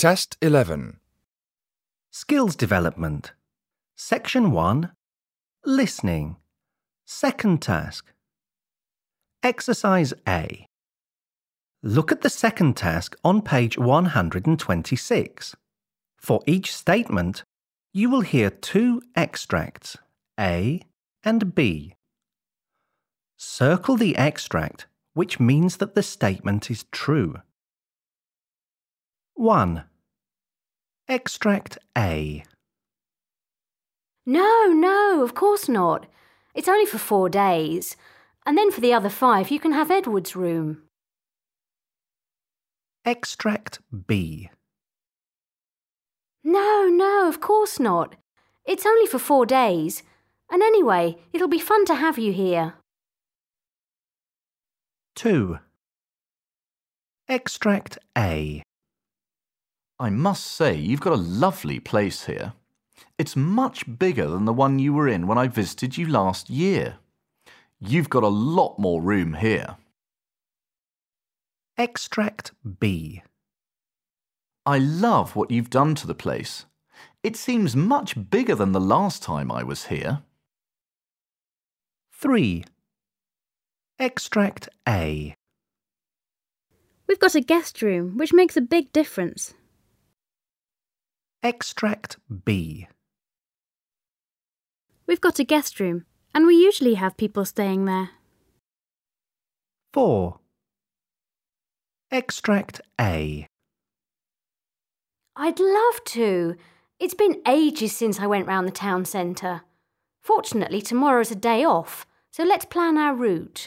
Test 11. Skills Development. Section 1. Listening. Second task. Exercise A. Look at the second task on page 126. For each statement, you will hear two extracts, A and B. Circle the extract, which means that the statement is true. 1. Extract A. No, of course not. It's only for 4 days. And then for the other 5, you can have Edward's room. Extract B. No, of course not. It's only for 4 days. And anyway, it'll be fun to have you here. 2. Extract A. I must say, you've got a lovely place here. It's much bigger than the one you were in when I visited you last year. You've got a lot more room here. Extract B. I love what you've done to the place. It seems much bigger than the last time I was here. 3. Extract A. We've got a guest room, which makes a big difference. Extract B. We've got a guest room, and we usually have people staying there. 4. Extract A. I'd love to. It's been ages since I went round the town centre. Fortunately, tomorrow's a day off, so let's plan our route.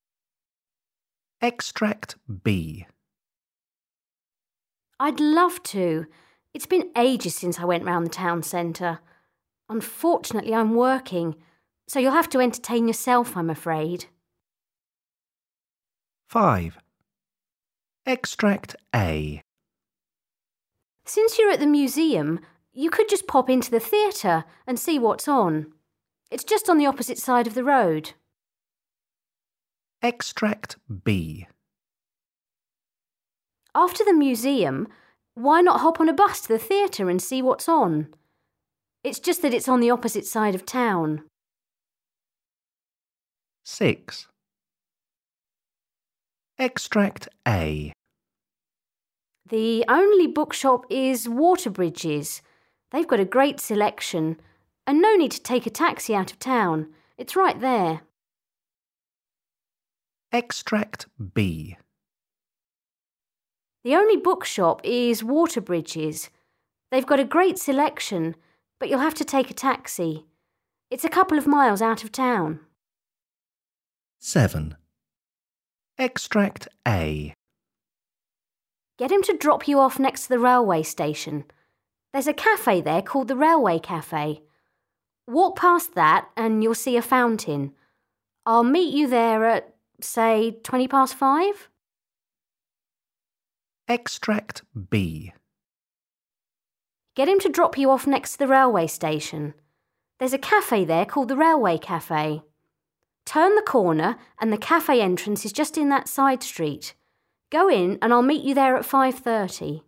Extract B. I'd love to. It's been ages since I went round the town centre. Unfortunately, I'm working, so you'll have to entertain yourself, I'm afraid. 5. Extract A. Since you're at the museum, you could just pop into the theatre and see what's on. It's just on the opposite side of the road. Extract B. After the museum, why not hop on a bus to the theatre and see what's on? It's just that it's on the opposite side of town. 6. Extract A. The only bookshop is Waterbridge's. They've got a great selection, and no need to take a taxi out of town. It's right there. Extract B. The only bookshop is Waterbridge's. They've got a great selection, but you'll have to take a taxi. It's a couple of miles out of town. 7. Extract A. Get him to drop you off next to the railway station. There's a cafe there called the Railway Cafe. Walk past that and you'll see a fountain. I'll meet you there at, say, 5:20. Extract B. Get him to drop you off next to the railway station. There's a cafe there called the Railway Cafe. Turn the corner and the cafe entrance is just in that side street. Go in and I'll meet you there at 5:30.